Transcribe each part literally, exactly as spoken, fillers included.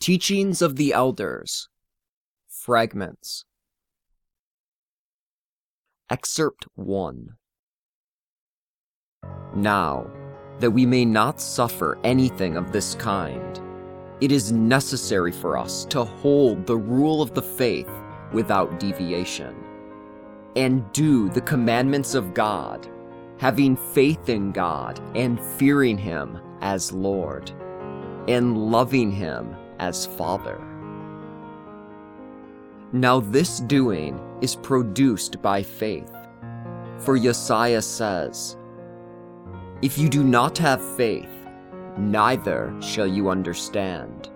Teachings of the Elders. Fragments. Excerpt one. Now, that we may not suffer anything of this kind, it is necessary for us to hold the rule of the faith without deviation, and do the commandments of God, having faith in God and fearing Him as Lord, and loving Him as Father. Now this doing is produced by faith, for Yesaiah says, "If you do not have faith, neither shall you understand."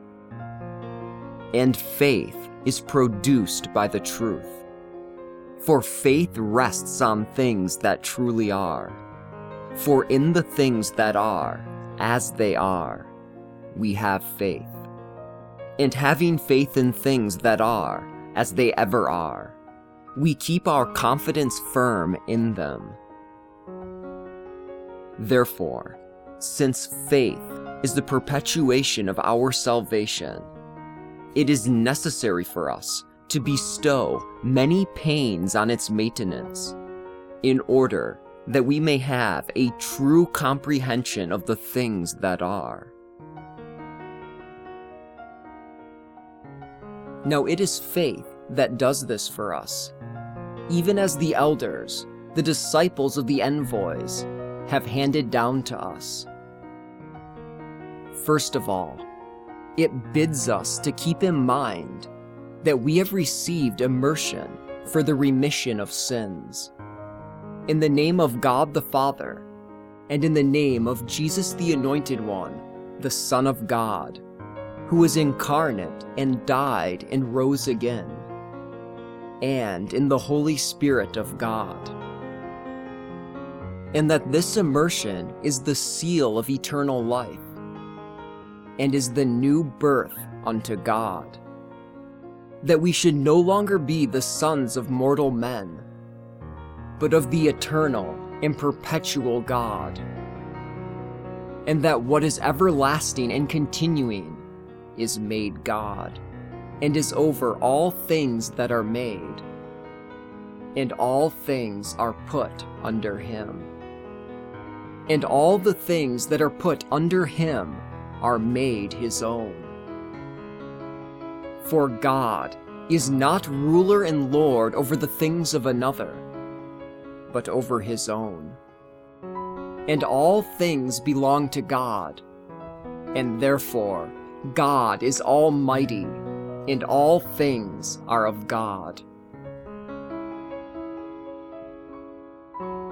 And faith is produced by the truth, for faith rests on things that truly are. For in the things that are, as they are, we have faith. And having faith in things that are, as they ever are, we keep our confidence firm in them. Therefore, since faith is the perpetuation of our salvation, it is necessary for us to bestow many pains on its maintenance, in order that we may have a true comprehension of the things that are. Now it is faith that does this for us, even as the elders, the disciples of the envoys, have handed down to us. First of all, it bids us to keep in mind that we have received immersion for the remission of sins, in the name of God the Father, and in the name of Jesus the Anointed One, the Son of God, who was incarnate and died and rose again, and in the Holy Spirit of God. And that this immersion is the seal of eternal life, and is the new birth unto God, that we should no longer be the sons of mortal men, but of the eternal and perpetual God, and that what is everlasting and continuing is made God, and is over all things that are made, and all things are put under Him. And all the things that are put under Him are made His own. For God is not ruler and lord over the things of another, but over His own. And all things belong to God, and therefore God is almighty, and all things are of God.